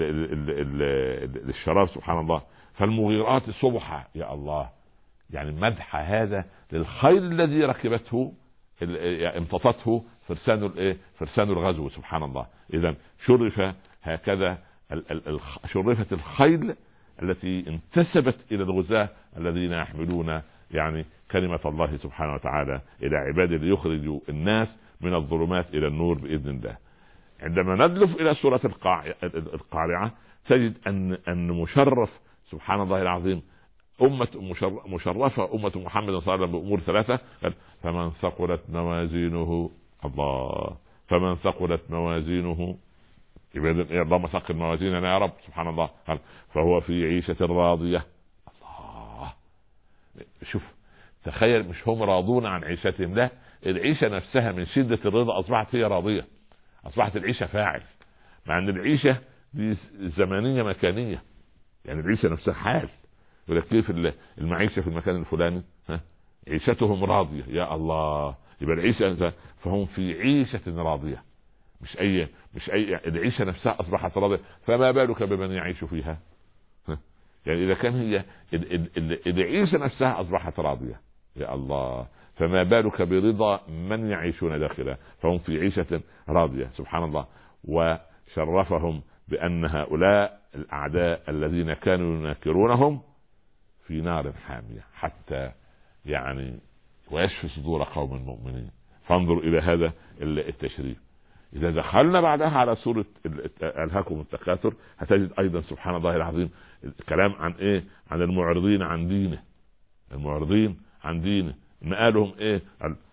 الشراب سبحان الله. فالمغيرات صبحا، يا الله، يعني مدح هذا للخيل الذي ركبته امتطته فرسان الايه فرسان الغزو سبحان الله. اذا شرف هكذا شرفت الخيل التي انتسبت الى الغزاة الذين يحملون يعني كلمة الله سبحانه وتعالى الى عباده ليخرجوا الناس من الظلمات الى النور باذن الله. عندما ندلف الى سورة القارعة تجد ان ان مشرف سبحان الله العظيم أمة مشرفة أمة محمد صلى الله عليه وسلم بأمور ثلاثة. فمن ثقلت موازينه، الله، فمن ثقلت موازينه اللهم ثقل موازيننا يا رب سبحان الله، فهو في عيشة راضية. الله، شوف تخيل، مش هم راضون عن عيشتهم، لا، العيشة نفسها من شدة الرضا أصبحت هي راضية، أصبحت العيشة فاعل، مع أن العيشة دي زمانية مكانية، يعني العيشة نفسها حال. يقول كيف المعيشة في المكان الفلاني، ها عيشتهم راضية، يا الله، يبقى العيشة فهم في عيشة راضية، مش أي مش أي العيشة نفسها أصبحت راضية، فما بالك بمن يعيش فيها. يعني إذا كان هي العيشة نفسها أصبحت راضية، يا الله، فما بالك برضا من يعيشون داخلها، فهم في عيشة راضية سبحان الله. وشرفهم بأن هؤلاء الأعداء الذين كانوا ينكرونهم في نار حامية حتى يعني ويشفي صدور قوم المؤمنين. فانظر إلى هذا التشريف. إذا دخلنا بعدها على سورة ألهاكم التكاثر هتجد أيضا سبحان الله العظيم الكلام عن إيه، عن المعرضين عن دينه، المعرضين عن دينه مآلهم إيه،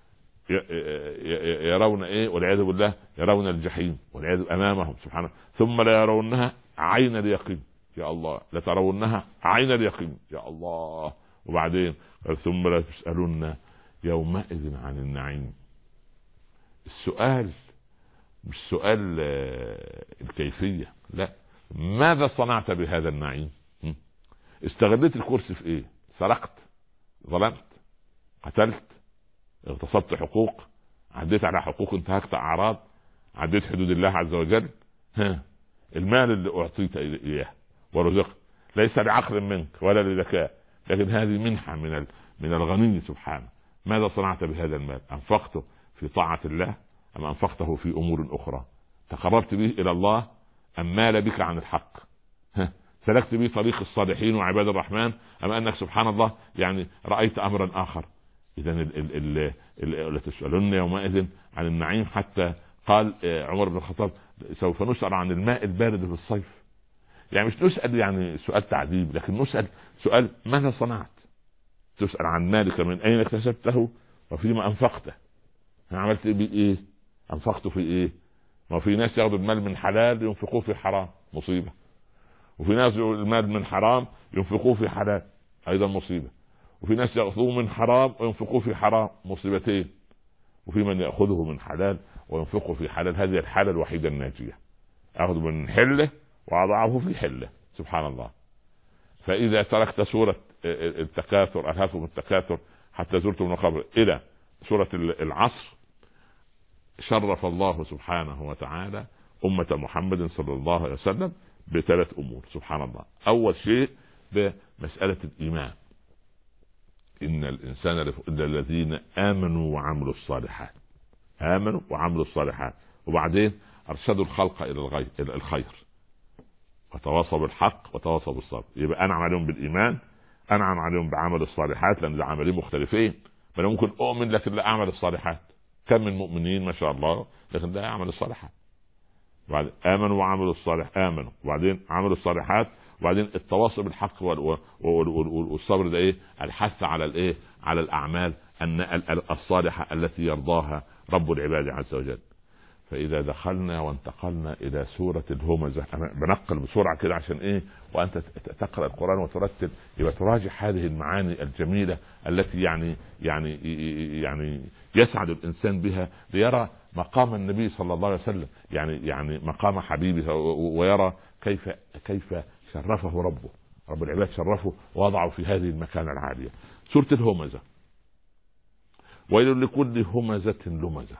يرون إيه والعياذ بالله، يرون الجحيم والعياذ أمامهم سبحانه، ثم لا يرونها عين اليقين، يا الله، لترونها عين اليقين، يا الله، وبعدين ثم لا تسألون يومئذ عن النعيم. السؤال مش سؤال الكيفية، لا، ماذا صنعت بهذا النعيم؟ استغلت الكرسي في ايه؟ سرقت، ظلمت، قتلت، اغتصبت حقوق، عديت على حقوق، انتهكت اعراض، عديت حدود الله عز وجل. ها المال اللي اعطيت اياه ورزقت ليس لعقل منك ولا لذكاء، لكن هذه منحة من من الغني سبحانه. ماذا صنعت بهذا المال؟ انفقته في طاعة الله ام انفقته في امور اخرى؟ تقربت به الى الله ام مال بك عن الحق؟ ها سلكت به طريق الصالحين وعباد الرحمن ام انك سبحان الله يعني رأيت امرا اخر؟ اذا لا تسألون يومئذ عن النعيم، حتى قال عمر بن الخطاب سوف نسأل عن الماء البارد في الصيف. يعني مش نسأل يعني سؤال تعذيب، لكن نسأل سؤال ماذا صنعت؟ تسأل عن مالك من اين اكتسبته وفيما انفقته، عملت بيه ايه؟ انفقته في ايه؟ ما في ناس ياخذوا المال من حلال ينفقوه في حرام، مصيبة، وفي ناس ياخذوا المال من حرام ينفقوه في حلال، ايضا مصيبة، وفي ناس ياخذوه من حرام وينفقوه في حرام، مصيبتين، وفي من ياخذه من حلال وينفقه في حلال، هذه الحالة الوحيدة الناجية، اخذ من حله واضعه في حله سبحان الله. فاذا تركت سورة التكاثر ألهاكم التكاثر حتى زرتم المقابر الى سورة العصر شرف الله سبحانه وتعالى أمة محمد صلى الله عليه وسلم بثلاث أمور سبحان الله. أول شيء بمسألة الإيمان، إن الإنسان إلا الذين آمنوا وعملوا الصالحات، آمنوا وعملوا الصالحات، وبعدين أرشدوا الخلق إلى الغير إلى الخير وتواصوا بالحق وتواصوا بالصبر. يبقى أنعم عليهم بالإيمان، أنعم عليهم بعمل الصالحات، لأن عملين مختلفين. فأنا ممكن أؤمن لكن لا أعمل الصالحات، كم من مؤمنين ما شاء الله لكن لا أعمل الصالحات. بعد آمنوا وعملوا الصالح، آمنوا وبعدين عملوا الصالحات، وبعدين التواصل بالحق والصبر ده ايه؟ الحث على الايه؟ على الاعمال ان الصالحه التي يرضاها رب العباد عز وجل. فاذا دخلنا وانتقلنا الى سوره الهمزه، انا بنقل بسرعه كده عشان ايه؟ وانت تقرا القران وترتل، يبقى تراجع هذه المعاني الجميله التي يعني يعني يعني يسعد الانسان بها ليرى مقام النبي صلى الله عليه وسلم، يعني يعني مقام حبيبه، ويرى كيف كيف شرفه ربه، رب العباد شرفه ووضعه في هذه المكانة العالية. سورة الهمزة، ويل لكل همزة لمزة،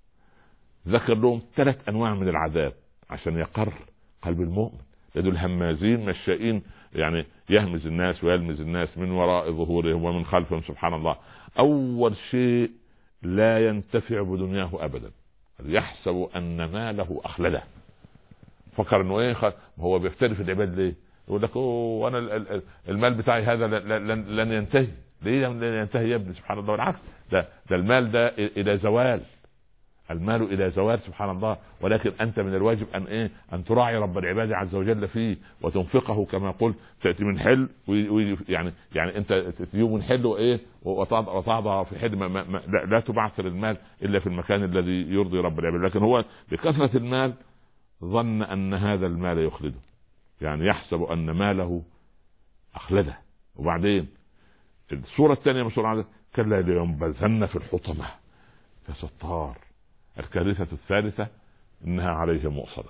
ذكر لهم ثلاث أنواع من العذاب عشان يقر قلب المؤمن. يد الهمازين مشائين، يعني يهمز الناس ويلمز الناس من وراء ظهورهم ومن خلفهم سبحان الله. أول شيء لا ينتفع بدنياه أبدا، يحسب أن ماله أخلده، فكر انه ايه هو بيفتري في العباد ليه؟ يقول لك اوه انا المال بتاعي هذا لن ينتهي. ليه لن ينتهي يا ابني؟ سبحان الله. والعكس، ده ده المال ده الى زوال، المال الى زوال سبحان الله. ولكن انت من الواجب ان ايه؟ ان تراعي رب العباد عز وجل فيه وتنفقه كما قلت. تاتي من حل يعني يعني انت تجيب من حل وايه؟ وتضع في حل، ما ما لا, لا تبعثر المال الا في المكان الذي يرضي رب العباد. لكن هو بكثرة المال ظن ان هذا المال يخلده، يعني يحسب ان ماله اخلده. وبعدين السورة الثانية من سورة كلا لينبذن في الحطمة، يا ستار. الكارثة الثالثة انها عليهم مؤصدة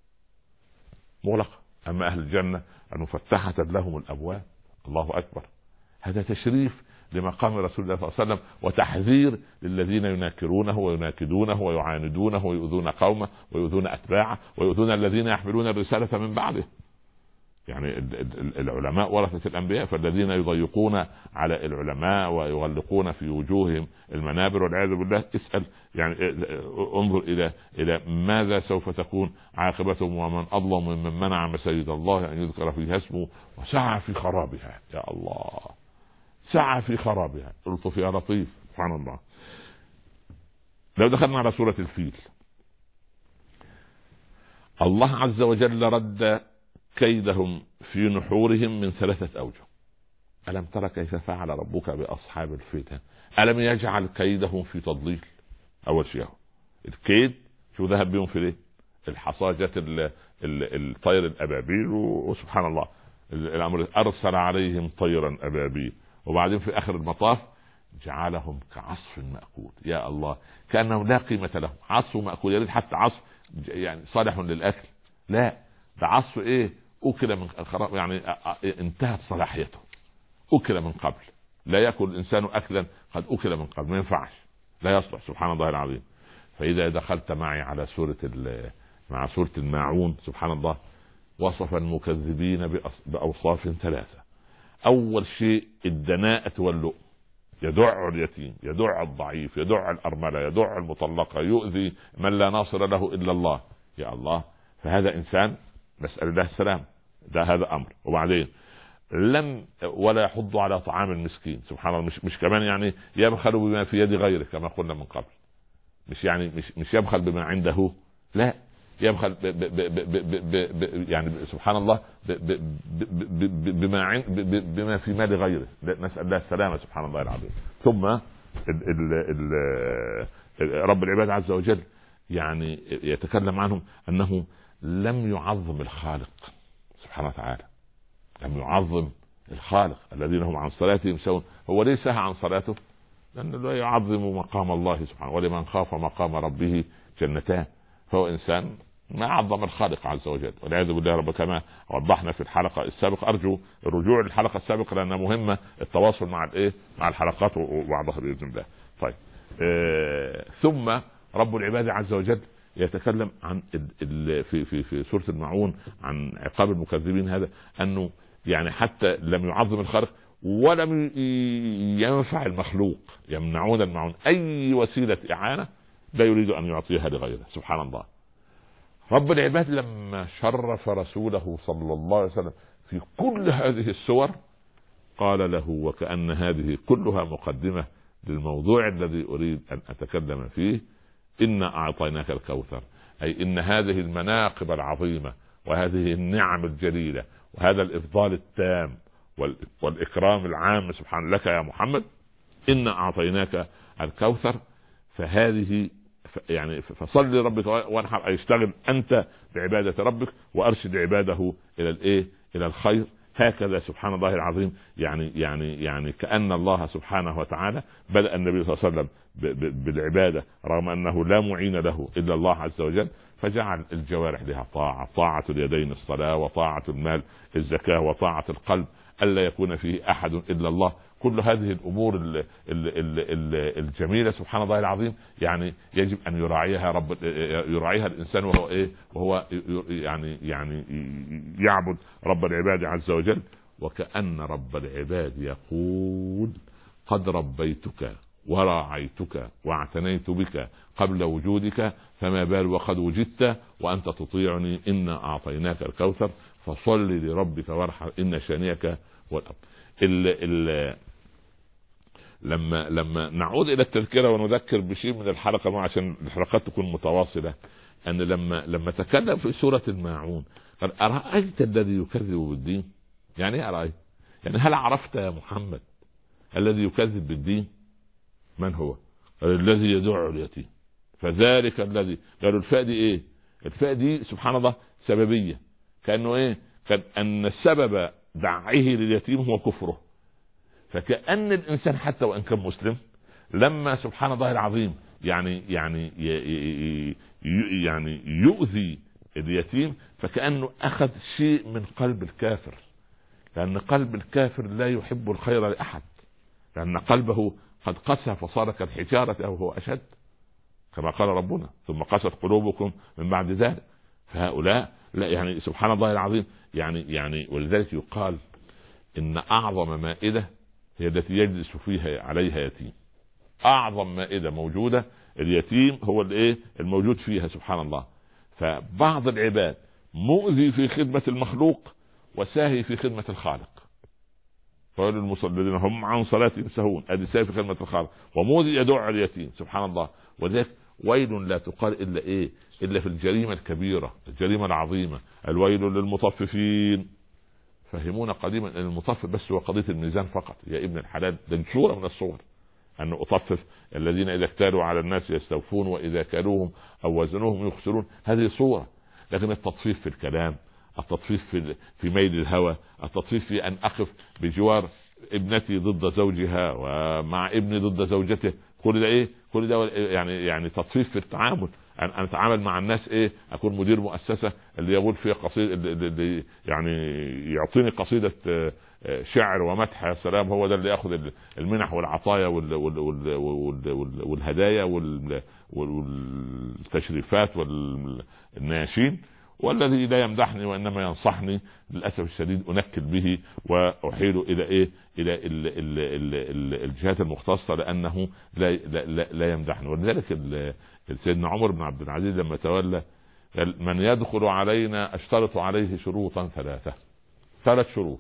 مغلقة. اما اهل الجنة المفتحة لهم الابواب. الله اكبر، هذا تشريف لمقام رسول الله صلى الله عليه وسلم، وتحذير للذين يناكرونه ويناكدونه ويعاندونه ويؤذون قومه ويؤذون اتباعه ويؤذون الذين يحملون الرسالة من بعده. يعني العلماء ورثة الانبياء، فالذين يضيقون على العلماء ويغلقون في وجوههم المنابر والعياذ بالله، اسأل يعني انظر الى الى ماذا سوف تكون عاقبتهم، ومن اظلم ممن منع مساجد الله ان يذكر فيها اسمه وسعى في خرابها. يا الله، سعى في خرابها، قلت فيها لطيف سبحان الله. لو دخلنا على سورة الفيل، الله عز وجل رد كيدهم في نحورهم من ثلاثة أوجه. ألم ترى كيف فعل ربك بأصحاب الفيل؟ ألم يجعل كيدهم في تضليل؟ أول شيء الكيد، شو ذهب بهم في ليه؟ الحصاجة الطير الأبابيل، وسبحان الله الأمر أرسل عليهم طيرا أبابيل، وبعدين في آخر المطاف جعلهم كعصف مأكول. يا الله، كأنه لا قيمة لهم، عصف مأكول. يريد حتى عصف يعني صالح للأكل، لا ده عصف ايه؟ أكل من خراب، يعني انتهت صلاحيته، أكل من قبل. لا يأكل الإنسان أكلا قد أكل من قبل، ما ينفعش، لا يصلح سبحان الله العظيم. فإذا دخلت معي على سورة مع سورة الماعون سبحان الله، وصف المكذبين بأوصاف ثلاثة. أول شيء الدناءة واللؤم، يدع اليتيم، يدع الضعيف، يدع الأرملة، يدع المطلقة، يؤذي من لا ناصر له إلا الله. يا الله، فهذا إنسان نسأل الله السلام، ده هذا أمر. وبعدين لم ولا يحض على طعام المسكين سبحان الله، مش مش كمان يعني يبخل بما في يد غيره كما قلنا من قبل، مش يعني مش مش يبخل بما عنده، لا يبخل ب ب ب ب ب ب يعني سبحان الله ب ب ب بما عند بما في مال غيره، نسأل الله السلامة سبحان الله العظيم. ثم ال ال ال رب العباد عز وجل يعني يتكلم عنهم أنه لم يعظم الخالق سبحانه وتعالى، لم يعظم الخالق الذين هم عن صلاتهم سهون. هو ليه سهى عن صلاته؟ لأنه لا يعظم مقام الله سبحانه. ولمن خاف مقام ربه جنتان. فهو إنسان ما عظم الخالق عز وجل، والعياذ بالله. رب كما وضحنا في الحلقة السابقة، أرجو الرجوع للحلقة السابقة لأنها مهمة، التواصل مع الايه مع الحلقات وبعضها بإذن الله. طيب آه ثم رب العباد عز وجل يتكلم عن ال ال في في في سورة الماعون عن عقاب المكذبين، هذا انه يعني حتى لم يعظم الخالق ولم ينفع المخلوق، يمنعون المعون، اي وسيلة اعانة لا يريد ان يعطيها لغيره. سبحان الله. رب العباد لما شرف رسوله صلى الله عليه وسلم في كل هذه السور قال له، وكأن هذه كلها مقدمة للموضوع الذي أريد أن أتكلم فيه: إنا أعطيناك الكوثر، أي إن هذه المناقب العظيمة وهذه النعم الجليلة وهذا الإفضال التام والإكرام العام سبحان لك يا محمد، إنا أعطيناك الكوثر. فهذه يعني فصل لربك وانحر، أي اشتغل أنت بعبادة ربك وأرشد عباده إلى الإيه؟ إلى الخير. هكذا سبحان الله العظيم. يعني يعني يعني كأن الله سبحانه وتعالى بدأ النبي صلى الله عليه وسلم بالعبادة رغم أنه لا معين له إلا الله عز وجل، فجعل الجوارح لها طاعة، طاعة اليدين الصلاة، وطاعة المال الزكاة، وطاعة القلب ألا يكون فيه أحد إلا الله. كل هذه الأمور ال ال ال الجميلة سبحان الله العظيم يعني يجب أن يراعيها رب يراعيها الإنسان وهو إيه؟ وهو يعني يعني يعبد رب العباد عز وجل. وكأن رب العباد يقول: قد ربيتك وراعيتك واعتنيت بك قبل وجودك، فما بال وقد وجدت وأنت تطيعني، إنا أعطيناك الكوثر فصل لربك وارحم إن شانئك والأب. ال ال لما لما نعود الى التذكره ونذكر بشيء من الحلقه ما عشان الحلقات تكون متواصله، ان لما لما تكلم في سوره الماعون قال: ارايت الذي يكذب بالدين؟ يعني ايه ارايت؟ يعني هل عرفت يا محمد الذي يكذب بالدين من هو؟ قال: الذي يدع اليتيم فذلك الذي. قالوا الفاء دي ايه؟ الفاء دي سبحان الله سببيه، كانه ايه؟ كان ان السبب دعه لليتيم هو كفره. فكأن الإنسان حتى وإن كان مسلم لما سبحان الله العظيم يعني يعني يعني يؤذي اليتيم فكأنه أخذ شيء من قلب الكافر، لأن قلب الكافر لا يحب الخير لأحد، لأن قلبه قد قسى فصار كالحجارة أو هو أشد، كما قال ربنا: ثم قست قلوبكم من بعد ذلك. فهؤلاء لا يعني سبحان الله العظيم يعني يعني ولذلك يقال إن أعظم مائدة هي التي يجلس فيها عليها يتيم. اعظم مائدة موجودة اليتيم هو الايه الموجود فيها سبحان الله. فبعض العباد مؤذي في خدمة المخلوق وساهي في خدمة الخالق. قال المصلين هم عن صلاتهم سهون، ادي ساهي في خدمة الخالق ومؤذي يدع اليتيم سبحان الله. وذلك ويل لا تقال الا ايه الا في الجريمة الكبيرة، الجريمة العظيمة، الويل للمطففين. فهمونا قديما ان المطفف بس هو قضيه الميزان فقط. يا ابن الحلال ده صوره من الصور، ان اطفف الذين اذا اكتالوا على الناس يستوفون واذا كالوهم او وزنوهم يخسرون، هذه صوره. لكن التطفيف في الكلام، التطفيف في في ميل الهوى، التطفيف في ان اقف بجوار ابنتي ضد زوجها ومع ابني ضد زوجته، كل ده ايه كل ده يعني يعني تطفيف في التعامل. ان اتعامل مع الناس ايه اكون مدير مؤسسه اللي يقول فيها قصيده اللي يعني يعطيني قصيده شعر ومدح يا سلام، هو ده اللي ياخذ المنح والعطايا والهدايا والتشريفات والناشين، والذي لا يمدحني وانما ينصحني للاسف الشديد انكل به واحيل الى ايه الى ال ال ال الجهات المختصه لانه لا لا, لا يمدحني. ولذلك سيدنا عمر بن عبد العزيز لما تولى قال: من يدخل علينا اشترط عليه شروطا ثلاثه، ثلاث شروط: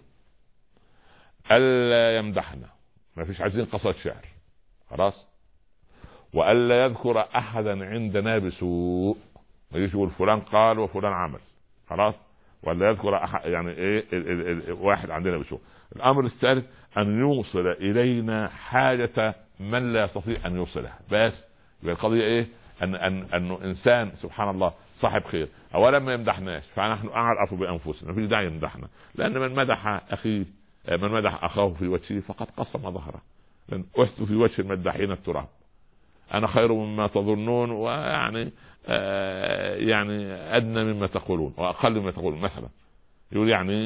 الا يمدحنا، ما فيش عايزين قصائد شعر خلاص، والا يذكر احدا عندنا بسوء، ما يجيش يقول فلان قال وفلان عمل خلاص، ولا يذكر أحد يعني ايه ال ال ال واحد عندنا بسوء. الامر الثالث ان يوصل الينا حاجة من لا يستطيع ان يوصلها. بس يبقى القضية ايه ان ان انه انسان سبحان الله صاحب خير اولا ما يمدحناش، فنحن اعرف بانفسنا، مفيش داعي يمدحنا، لان من مدح اخيه من مدح اخاه في وجهه فقد قسم ظهره، لان وست في وجه المداحين التراب، انا خير مما تظنون ويعني آه يعني ادنى مما تقولون واقل مما تقولون مثلا. يقول يعني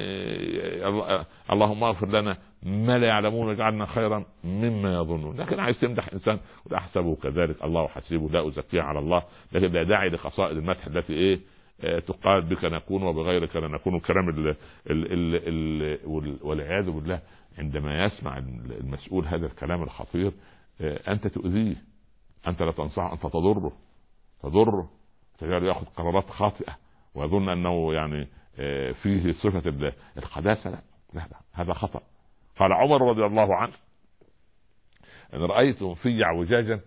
اللهم اغفر لنا ما لا يعلمون واجعلنا خيرا مما يظنون. لكن عايز تمدح انسان ولا احسبه كذلك، الله حسيبه لا ازكيه على الله، لكن لا داعي لقصائد المدح التي ايه اه تقال بك نكون وبغيرك لا نكون. الكلام ال ال ال ال والعياذ بالله عندما يسمع المسؤول هذا الكلام الخطير اه انت تؤذيه، انت لا تنصحه، انت تضره تضره تجعل ياخذ قرارات خاطئه ويظن انه يعني اه فيه صفه القداسه. لا لا لا هذا خطأ. قال عمر رضي الله عنه ان رأيتم في اعوجاجا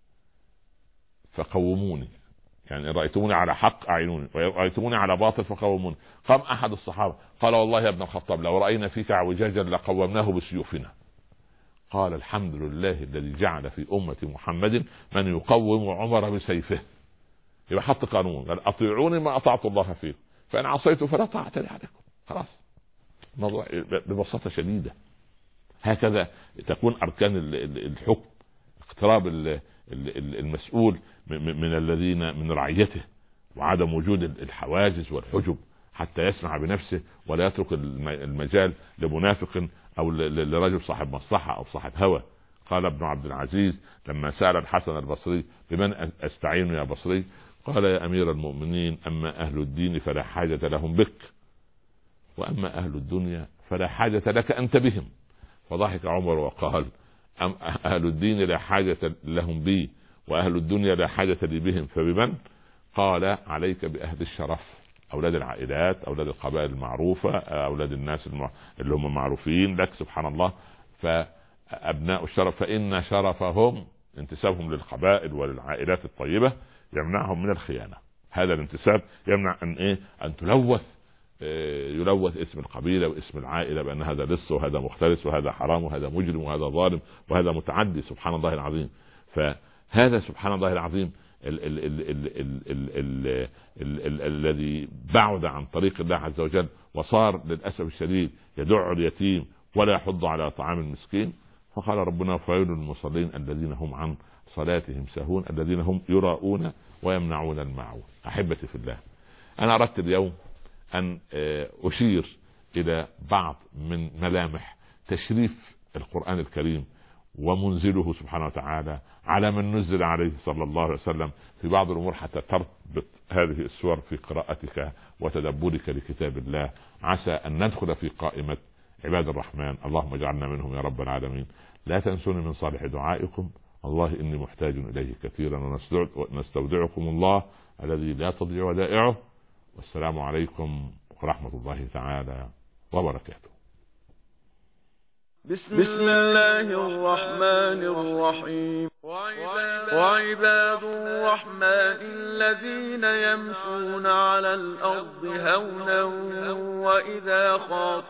فقوموني، يعني رأيتموني على حق اعينوني ورأيتموني على باطل فقوموني. قام احد الصحابة قال والله يا ابن الخطاب لو رأينا فيك اعوجاجا لقومناه بسيوفنا. قال الحمد لله الذي جعل في أمة محمد من يقوم عمر بسيفه. يبقى حط قانون قال اطيعوني ما اطعت الله فيكم فان عصيت فلا طاعة لي عليكم. خلاص الموضوع ببساطة شديدة. هكذا تكون أركان الحكم، اقتراب المسؤول من الذين من رعيته، وعدم وجود الحواجز والحجب حتى يسمع بنفسه ولا يترك المجال لمنافق أو لرجل صاحب مصلحة أو صاحب هوى. قال ابن عبد العزيز لما سأل الحسن البصري بمن أستعين يا بصري؟ قال يا أمير المؤمنين أما أهل الدين فلا حاجة لهم بك، وأما أهل الدنيا فلا حاجة لك أنت بهم. فضحك عمر وقال أم أهل الدين لا حاجة لهم بي وأهل الدنيا لا حاجة لي بهم فبمن؟ قال عليك بأهل الشرف، أولاد العائلات، أولاد القبائل المعروفة، أولاد الناس اللي هم معروفين لك سبحان الله. فأبناء الشرف فإن شرفهم انتسابهم للقبائل وللعائلات الطيبة يمنعهم من الخيانة. هذا الانتساب يمنع أن إيه أن تلوث يلوث اسم القبيلة واسم العائلة بأن هذا لص وهذا مختلس وهذا حرام وهذا مجرم وهذا ظالم وهذا متعدي. سبحان الله العظيم. فهذا سبحان الله العظيم الذي بعد عن طريق الله عز وجل وصار للأسف الشديد يدع اليتيم ولا يحض على طعام المسكين. فقال ربنا فويل للمصلين الذين هم عن صلاتهم ساهون الذين هم يراؤون ويمنعون الماعون. أحبتي في الله، أنا أردت اليوم أن أشير إلى بعض من ملامح تشريف القرآن الكريم ومنزله سبحانه وتعالى على من نزل عليه صلى الله عليه وسلم في بعض الأمور حتى تربط هذه السور في قراءتك وتدبرك لكتاب الله، عسى أن ندخل في قائمة عباد الرحمن. اللهم اجعلنا منهم يا رب العالمين. لا تنسوني من صالح دعائكم، والله إني محتاج إليه كثيرا، ونستودعكم الله الذي لا تضيع ودائعه. والسلام عليكم ورحمة الله تعالى وبركاته. بسم الله الرحمن الرحيم. وعباد الرحمن الذين يمشون على الأرض هونا وإذا خاطبهم